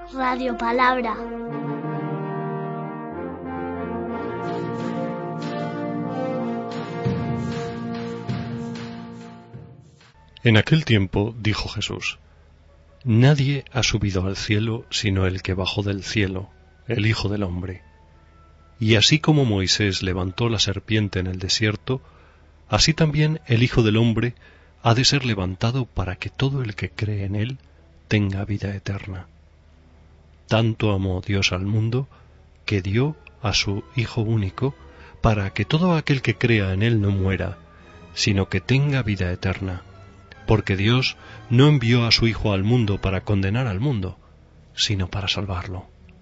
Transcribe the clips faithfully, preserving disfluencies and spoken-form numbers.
Radio Palabra. En aquel tiempo dijo Jesús: Nadie ha subido al cielo sino el que bajó del cielo, el Hijo del Hombre. Y así como Moisés levantó la serpiente en el desierto, así también el Hijo del Hombre ha de ser levantado para que todo el que cree en él tenga vida eterna. Tanto amó Dios al mundo, que dio a su Hijo único, para que todo aquel que crea en él no muera, sino que tenga vida eterna. Porque Dios no envió a su Hijo al mundo para condenar al mundo, sino para salvarlo.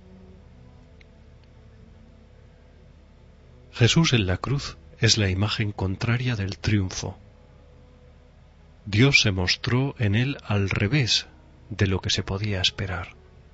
Jesús en la cruz es la imagen contraria del triunfo. Dios se mostró en él al revés de lo que se podía esperar.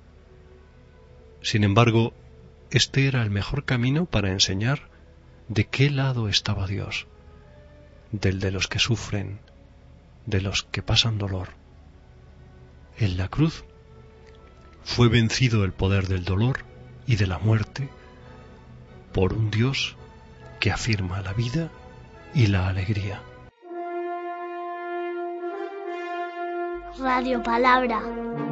Sin embargo, este era el mejor camino para enseñar de qué lado estaba Dios, del de los que sufren, de los que pasan dolor. En la cruz fue vencido el poder del dolor y de la muerte por un Dios que afirma la vida y la alegría. Radio Palabra.